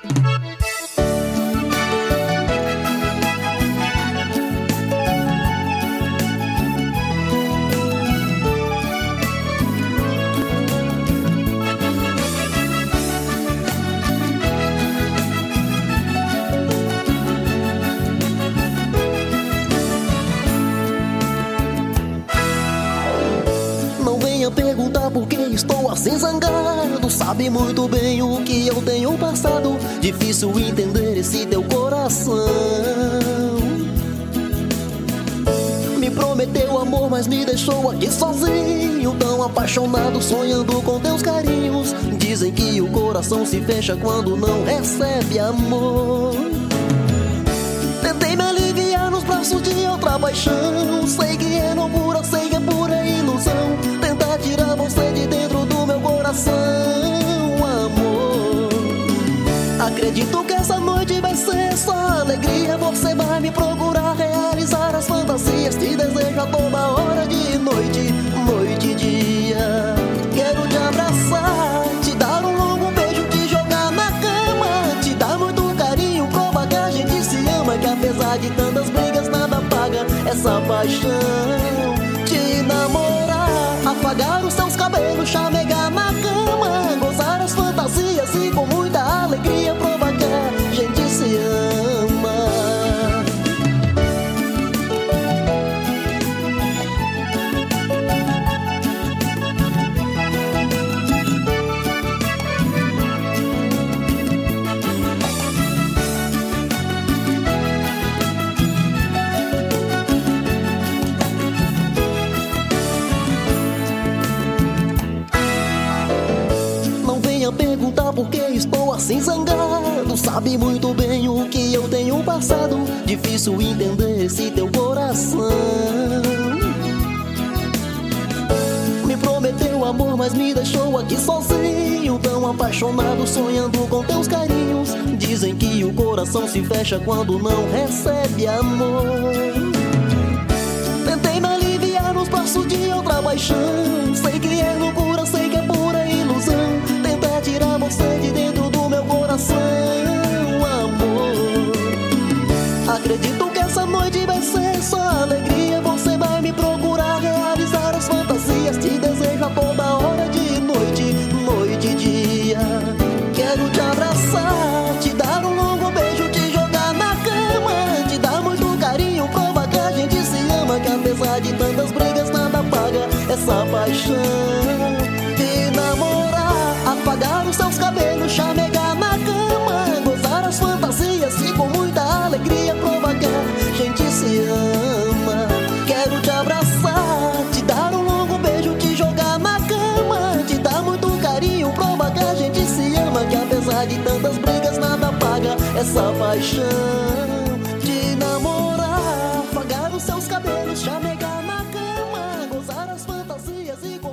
Perguntar por que estou assim zangado. Sabe muito bem o que eu tenho passado. Difícil entender esse teu coração. Me prometeu amor, mas me deixou aqui sozinho, tão apaixonado, sonhando com teus carinhos. Dizem que o coração se fecha quando não recebe amor. Tentei me aliviar nos braços de outra paixão. Sei que é loucura, sei que é pura ilusão. Tentar tirar você de dentro do meu coração, amor. Acredito que essa noite vai ser só alegria. Você vai me procurar, realizar as fantasias. Te desejo a toda hora, de noite, noite e dia. Quero te abraçar, te dar um longo beijo, te jogar na cama, te dar muito carinho, provar que a gente se ama, que apesar de tantas brigas nada paga essa paixão. Te namorar, afagar os seus cabelos, chamegar na cama, gozar as fantasias e com muita alegria provar que a gente se ama. Perguntar por que estou assim zangado. Sabe muito bem o que eu tenho passado. Difícil entender esse teu coração. Me prometeu amor, mas me deixou aqui sozinho, tão apaixonado, sonhando com teus carinhos. Dizem que o coração se fecha quando não recebe amor. Tentei me aliviar nos braços de outra paixão. Sei que é loucura, sei que é pura ilusão. Tentar tirar você de dentro do meu coração, amor. Acredito que essa noite vai ser só alegria. Você vai me procurar, realizar as fantasias. Te desejo a toda hora, de noite, noite e dia. Quero te abraçar, te dar um longo beijo, te jogar na cama, te dar muito carinho, provar que a gente se ama, que apesar de tantas brigas nada paga essa paixão. Te namorar, apagar os seus cabelos, chamegar na cama, gozar as fantasias e com muita alegria provar que a gente se ama. Quero te abraçar, te dar um longo beijo, te jogar na cama, te dar muito carinho, provar que a gente se ama, que apesar de tantas brigas nada paga essa paixão. Te namorar, apagar os seus cabelos, chamegar na cama, gozar as fantasias e com